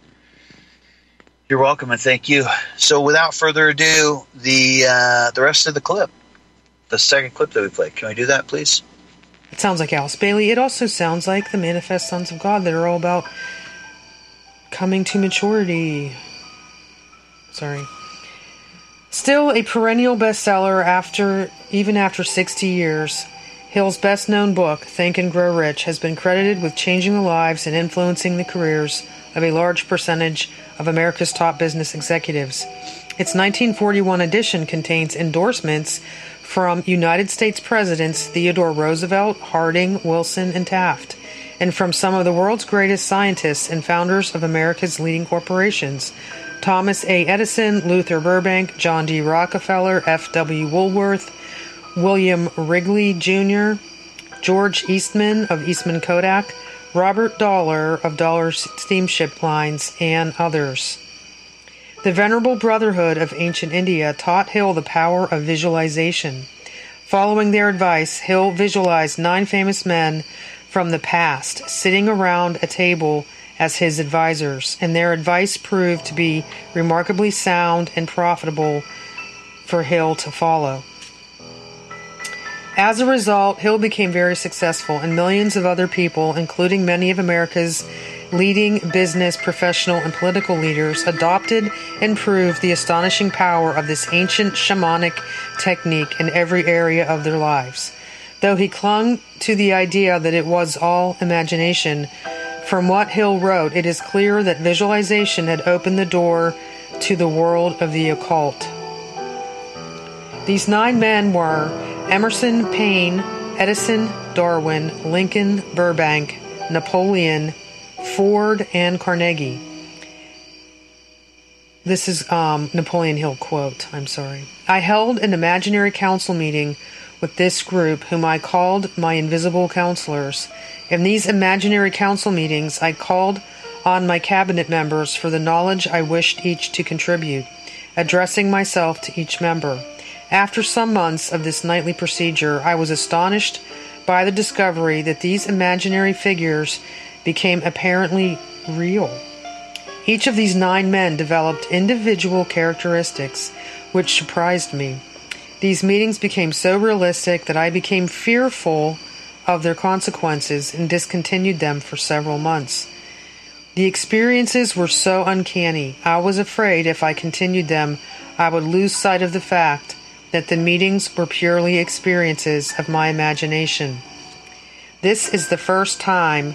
You're welcome, and thank you. So without further ado, the uh, the rest of the clip, the second clip that we played. Can we do that, please? It sounds like Alice Bailey. It also sounds like the Manifest Sons of God that are all about coming to maturity. Sorry. Still a perennial bestseller after even after sixty years, Hill's best-known book, Think and Grow Rich, has been credited with changing the lives and influencing the careers of a large percentage of America's top business executives. Its nineteen forty-one edition contains endorsements from United States Presidents Theodore Roosevelt, Harding, Wilson, and Taft, and from some of the world's greatest scientists and founders of America's leading corporations, Thomas A. Edison, Luther Burbank, John D. Rockefeller, F W Woolworth, William Wrigley Junior, George Eastman of Eastman Kodak, Robert Dollar of Dollar Steamship Lines, and others. The Venerable Brotherhood of Ancient India taught Hill the power of visualization. Following their advice, Hill visualized nine famous men from the past sitting around a table as his advisors, and their advice proved to be remarkably sound and profitable for Hill to follow. As a result, Hill became very successful, and millions of other people, including many of America's leading business, professional, and political leaders, adopted and proved the astonishing power of this ancient shamanic technique in every area of their lives. Though he clung to the idea that it was all imagination, from what Hill wrote, it is clear that visualization had opened the door to the world of the occult. These nine men were Emerson, Paine, Edison, Darwin, Lincoln, Burbank, Napoleon, Ford, and Carnegie. This is um, Napoleon Hill quote, I'm sorry. I held an imaginary council meeting with this group, whom I called my invisible counselors. In these imaginary council meetings, I called on my cabinet members for the knowledge I wished each to contribute, addressing myself to each member. After some months of this nightly procedure, I was astonished by the discovery that these imaginary figures became apparently real. Each of these nine men developed individual characteristics which surprised me. These meetings became so realistic that I became fearful of their consequences and discontinued them for several months. The experiences were so uncanny, I was afraid if I continued them, I would lose sight of the fact that the meetings were purely experiences of my imagination. This is the first time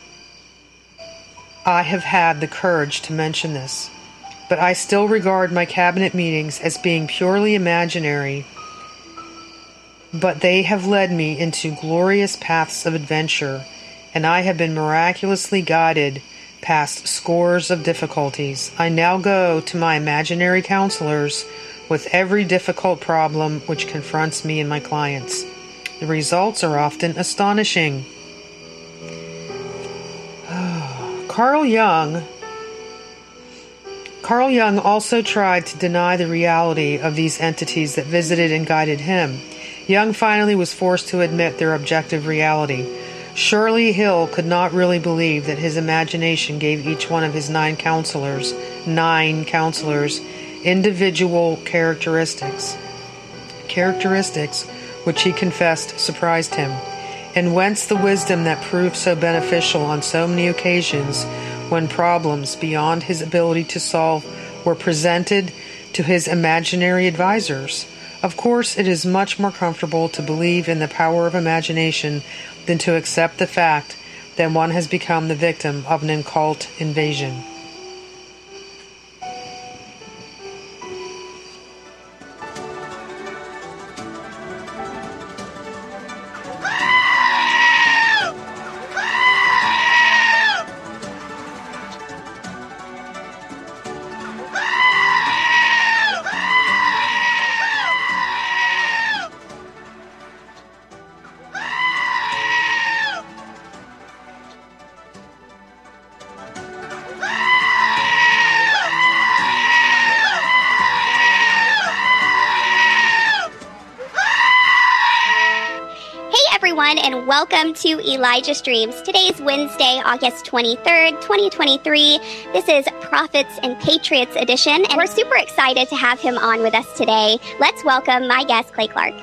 I have had the courage to mention this, but I still regard my cabinet meetings as being purely imaginary, but they have led me into glorious paths of adventure, and I have been miraculously guided past scores of difficulties. I now go to my imaginary counselors with every difficult problem which confronts me and my clients. The results are often astonishing. Carl Jung Carl Jung also tried to deny the reality of these entities that visited and guided him. Jung finally was forced to admit their objective reality. Surely Hill could not really believe that his imagination gave each one of his nine counselors, nine counselors, individual characteristics. Characteristics which he confessed surprised him. And whence the wisdom that proved so beneficial on so many occasions when problems beyond his ability to solve were presented to his imaginary advisors. Of course, it is much more comfortable to believe in the power of imagination than to accept the fact that one has become the victim of an occult invasion. And welcome to Elijah Streams. Today is Wednesday, August twenty-third, twenty twenty-three. This is Prophets and Patriots edition, and we're super excited to have him on with us today. Let's welcome my guest, Clay Clark.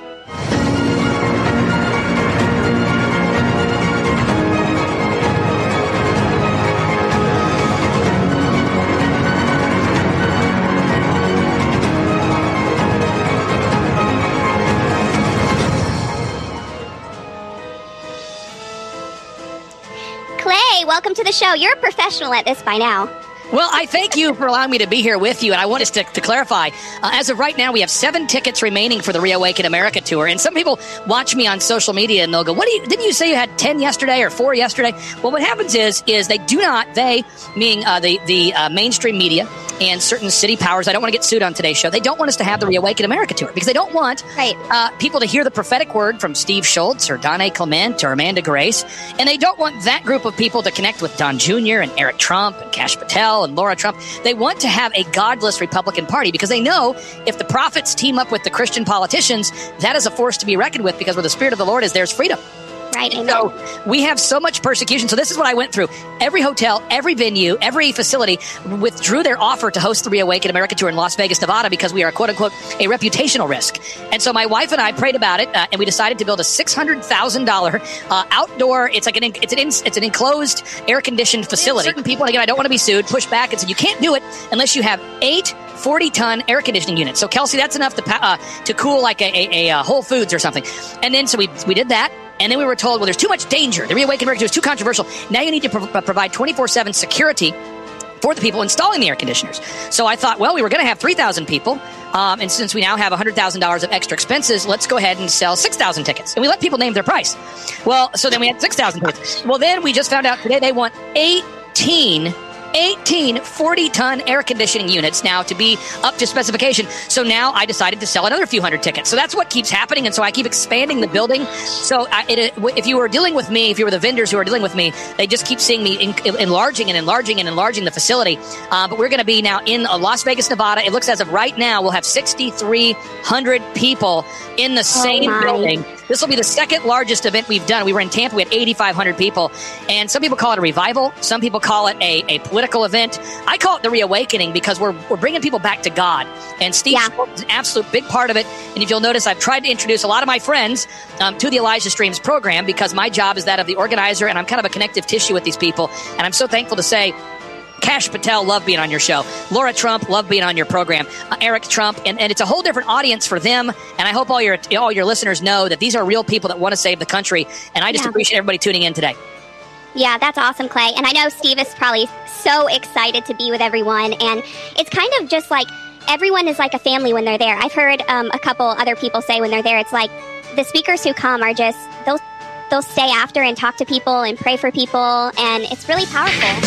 Welcome to the show. You're a professional at this by now. Well, I thank you for allowing me to be here with you, and I want us to, to clarify. Uh, as of right now, we have seven tickets remaining for the Reawaken America tour, and some people watch me on social media, and they'll go, "What do you? Didn't you say you had ten yesterday or four yesterday?" Well, what happens is, is they do not. They, meaning uh, the the uh, mainstream media and certain city powers. I don't want to get sued on today's show. They don't want us to have the Reawaken America tour because they don't want right. uh, people to hear the prophetic word from Steve Schultz or Don A. Clement or Amanda Grace, and they don't want that group of people to connect with Don Junior and Eric Trump and Kash Patel and Laura Trump. They want to have a godless Republican Party because they know if the prophets team up with the Christian politicians, that is a force to be reckoned with, because where the Spirit of the Lord is, there's freedom. Right. Amen. So we have so much persecution. So this is what I went through. Every hotel, every venue, every facility withdrew their offer to host the Reawaken America tour in Las Vegas, Nevada, because we are, quote unquote, a reputational risk. And so my wife and I prayed about it, uh, and we decided to build a six hundred thousand dollars uh, outdoor. It's like an it's an it's an enclosed, air conditioned facility. Certain people, and again, I don't want to be sued, push back and say you can't do it unless you have eight forty-ton air conditioning units. So Kelsey, that's enough to uh, to cool like a, a, a Whole Foods or something. And then so we we did that. And then we were told, well, there's too much danger. The Reawaken America is too controversial. Now you need to pro- provide twenty-four seven security for the people installing the air conditioners. So I thought, well, we were going to have three thousand people. Um, and since we now have one hundred thousand dollars of extra expenses, let's go ahead and sell six thousand tickets. And we let people name their price. Well, so then we had six thousand tickets. Well, then we just found out today they want eighteen eighteen forty-ton air conditioning units now to be up to specification. So now I decided to sell another few hundred tickets. So that's what keeps happening. And so I keep expanding the building. So I, it, if you were dealing with me, if you were the vendors who are dealing with me, they just keep seeing me in, enlarging and enlarging and enlarging the facility. Uh, but we're going to be now in uh, Las Vegas, Nevada. It looks as of right now, we'll have sixty-three hundred people in the same oh building. This will be the second largest event we've done. We were in Tampa. We had eighty-five hundred people. And some people call it a revival. Some people call it a, a political event. I call it the reawakening because we're we're bringing people back to God. And Steve yeah. Schultz is an absolute big part of it. And if you'll notice, I've tried to introduce a lot of my friends um, to the Elijah Streams program because my job is that of the organizer, and I'm kind of a connective tissue with these people. And I'm so thankful to say, Kash Patel, love being on your show. Laura Trump, love being on your program. Uh, Eric Trump, and, and it's a whole different audience for them. And I hope all your all your listeners know that these are real people that want to save the country. And I just yeah. appreciate everybody tuning in today. Yeah, that's awesome, Clay. And I know Steve is probably so excited to be with everyone. And it's kind of just like everyone is like a family when they're there. I've heard um, a couple other people say when they're there, it's like the speakers who come are just, they'll, they'll stay after and talk to people and pray for people. And it's really powerful.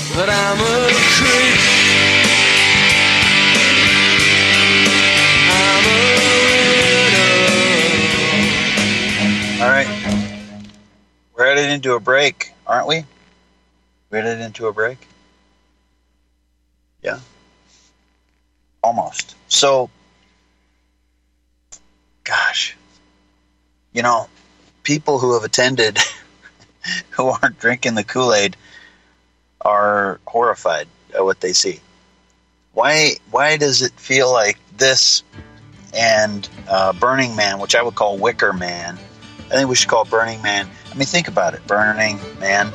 but I'm a creep. I'm a widow. All right. We're headed into a break, aren't we? We're headed into a break? Yeah. Almost. So, gosh, you know, people who have attended who aren't drinking the Kool-Aid are horrified at what they see. Why why does it feel like this and uh, Burning Man, which I would call Wicker Man, I think we should call it Burning Man. I mean, think about it. Burning Man.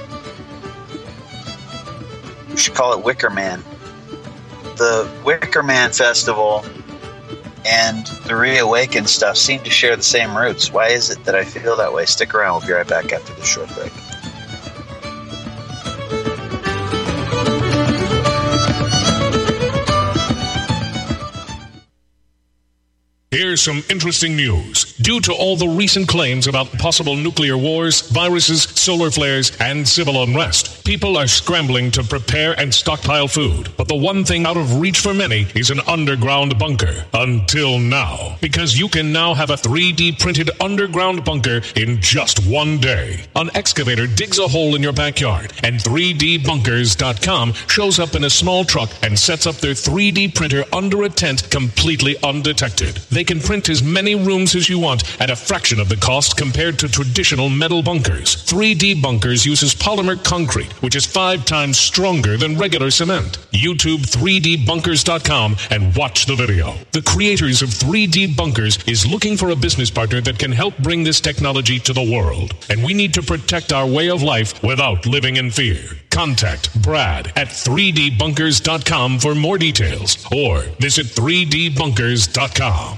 We should call it Wicker Man. The Wicker Man Festival and the Reawaken stuff seem to share the same roots. Why is it that I feel that way? Stick around. We'll be right back after this short break. Here's some interesting news. Due to all the recent claims about possible nuclear wars, viruses, solar flares, and civil unrest, people are scrambling to prepare and stockpile food. But the one thing out of reach for many is an underground bunker. Until now. Because you can now have a three D printed underground bunker in just one day. An excavator digs a hole in your backyard, and three D bunkers dot com shows up in a small truck and sets up their three D printer under a tent completely undetected. They can print as many rooms as you want at a fraction of the cost compared to traditional metal bunkers. three D Bunkers uses polymer concrete, which is five times stronger than regular cement. YouTube three D bunkers dot com and watch the video. The creators of three D Bunkers is looking for a business partner that can help bring this technology to the world. And we need to protect our way of life without living in fear. Contact Brad at three D bunkers dot com for more details or visit three D bunkers dot com.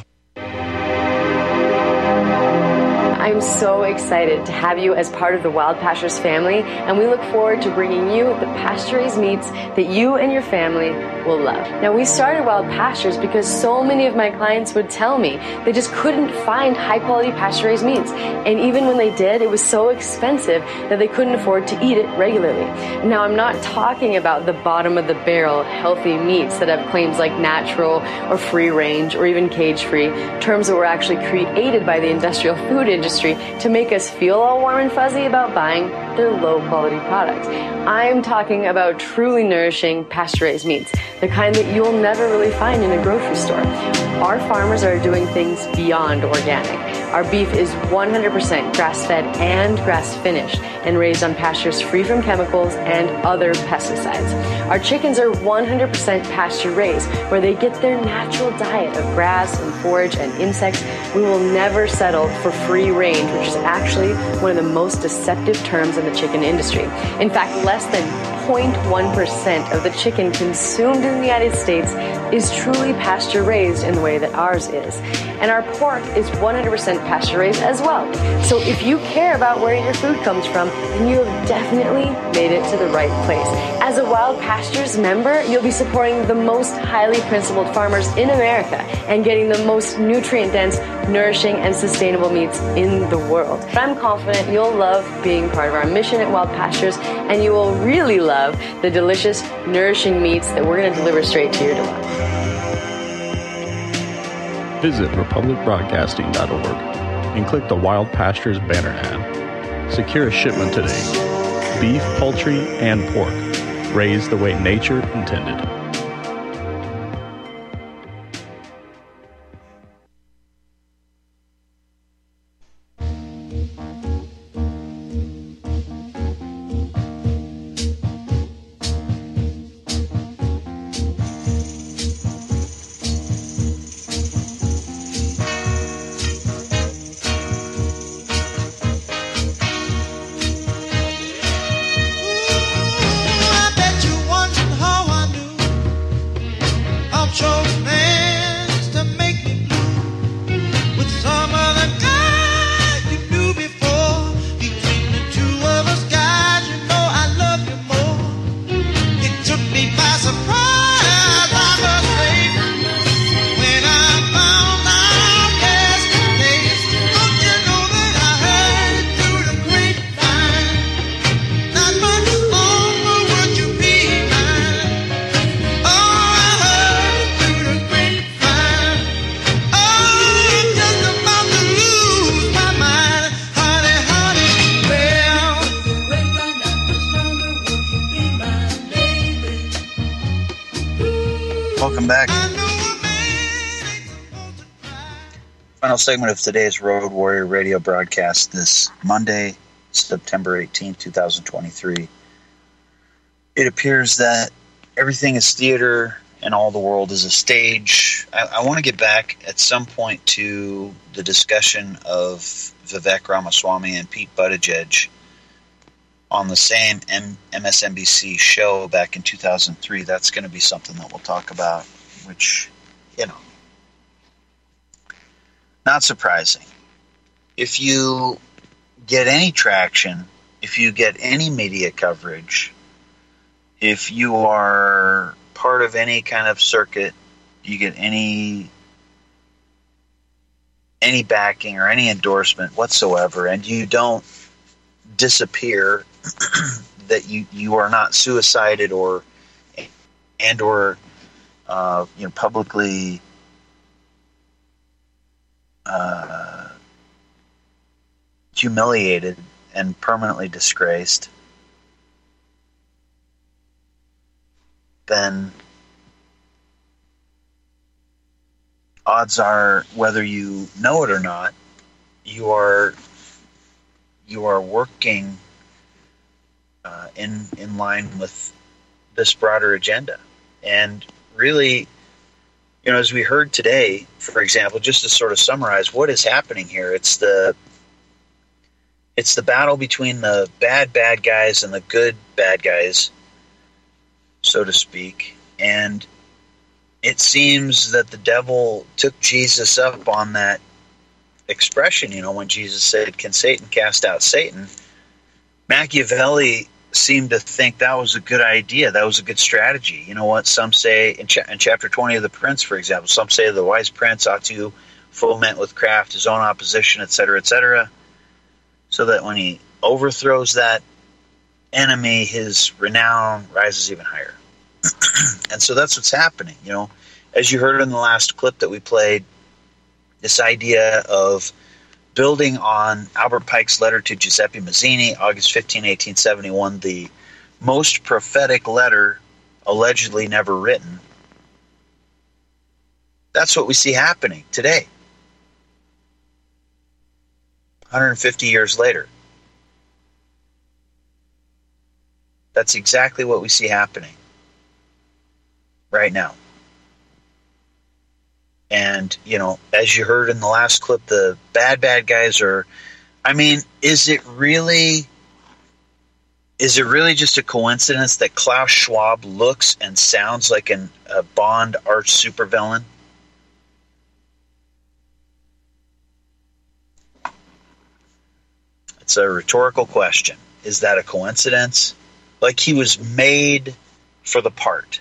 I'm so excited to have you as part of the Wild Pastures family, and we look forward to bringing you the pasture-raised meats that you and your family will love. Now, we started Wild Pastures because so many of my clients would tell me they just couldn't find high-quality pasture-raised meats, and even when they did, it was so expensive that they couldn't afford to eat it regularly. Now, I'm not talking about the bottom-of-the-barrel healthy meats that have claims like natural or free-range or even cage-free, terms that were actually created by the industrial food industry to make us feel all warm and fuzzy about buying their low-quality products. I'm talking about truly nourishing pasture-raised meats, the kind that you'll never really find in a grocery store. Our farmers are doing things beyond organic. Our beef is one hundred percent grass-fed and grass-finished and raised on pastures free from chemicals and other pesticides. Our chickens are one hundred percent pasture-raised, where they get their natural diet of grass and forage and insects. We will never settle for free range, which is actually one of the most deceptive terms in the chicken industry. In fact, less than zero point one percent of the chicken consumed in the United States is truly pasture-raised in the way that ours is. And our pork is one hundred percent pasture-raised as well. So if you care about where your food comes from, then you have definitely made it to the right place. As a Wild Pastures member, you'll be supporting the most highly principled farmers in America and getting the most nutrient-dense, nourishing, and sustainable meats in the world. I'm confident you'll love being part of our mission at Wild Pastures, and you will really love the delicious, nourishing meats that we're going to deliver straight to your door. Visit republic broadcasting dot org and click the Wild Pastures banner ad. Secure a shipment today. Beef, poultry, and pork, raised the way nature intended. I bet you're wondering how I knew Final segment of today's Road Warrior radio broadcast this Monday, September eighteenth, twenty twenty-three. It appears that everything is theater and all the world is a stage. I, I want to get back at some point to the discussion of Vivek Ramaswamy and Pete Buttigieg on the same M- MSNBC show back in two thousand three. That's going to be something that we'll talk about, which, you know, not surprising. If you get any traction, if you get any media coverage, if you are part of any kind of circuit, you get any any backing or any endorsement whatsoever, and you don't disappear, that you, you are not suicided or and or uh, you know publicly uh, humiliated and permanently disgraced, then odds are, whether you know it or not, you are you are working uh, in in line with this broader agenda. And really, you know, as we heard today, for example, just to sort of summarize what is happening here, it's the it's the battle between the bad bad guys and the good bad guys, so to speak. And it seems that the devil took Jesus up on that expression. You know, when Jesus said, "Can Satan cast out Satan?" Machiavelli seemed to think that was a good idea. That was a good strategy. You know what? Some say in, cha- in chapter twenty of The Prince, for example, some say the wise prince ought to foment with craft his own opposition, et cetera, et cetera, so that when he overthrows that enemy, his renown rises even higher. And so that's what's happening. You know, as you heard in the last clip that we played, this idea of building on Albert Pike's letter to Giuseppe Mazzini, August fifteenth, eighteen seventy-one, the most prophetic letter allegedly never written. That's what we see happening today, one hundred fifty years later. That's exactly what we see happening right now. And, you know, as you heard in the last clip, the bad, bad guys are, I mean, is it really, is it really just a coincidence that Klaus Schwab looks and sounds like an, a Bond arch supervillain? It's a rhetorical question. Is that a coincidence? Like, he was made for the part.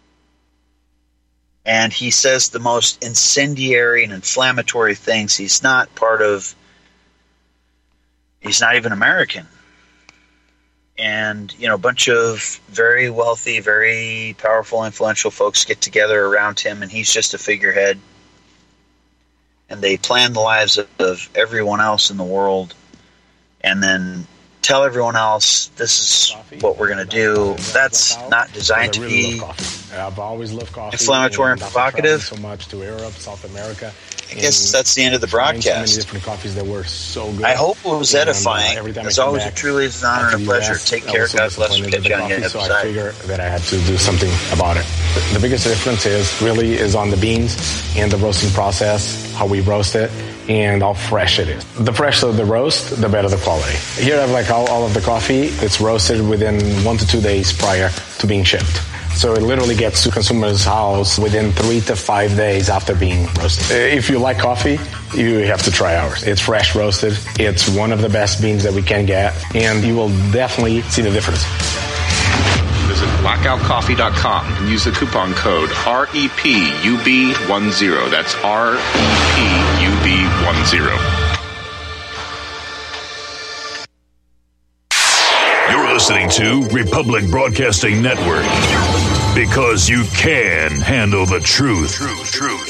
And he says the most incendiary and inflammatory things. He's not part of, he's not even American. And, you know, a bunch of very wealthy, very powerful, influential folks get together around him, and he's just a figurehead. And they plan the lives of, of everyone else in the world, and then tell everyone else, this is what we're going to do. That's not designed to be I've always loved coffee. Inflammatory and provocative. So much to Europe, South America. I guess that's the end of the broadcast. So many different coffees that were so good. I hope it was edifying. And, uh, As always, it truly is an honor and a pleasure. Take care. God bless you. Catch you on the other so side. I figured that I had to do something about it. The biggest difference is really is on the beans and the roasting process, how we roast it, and how fresh it is. The fresher the roast, the better the quality. Here I have like all, all of the coffee. It's roasted within one to two days prior to being shipped. So it literally gets to consumers' house within three to five days after being roasted. If you like coffee, you have to try ours. It's fresh roasted. It's one of the best beans that we can get, and you will definitely see the difference. Visit blackout coffee dot com and use the coupon code R E P U B ten. That's R E P U B ten. You're listening to Republic Broadcasting Network, because you can handle the truth. Truth, truth.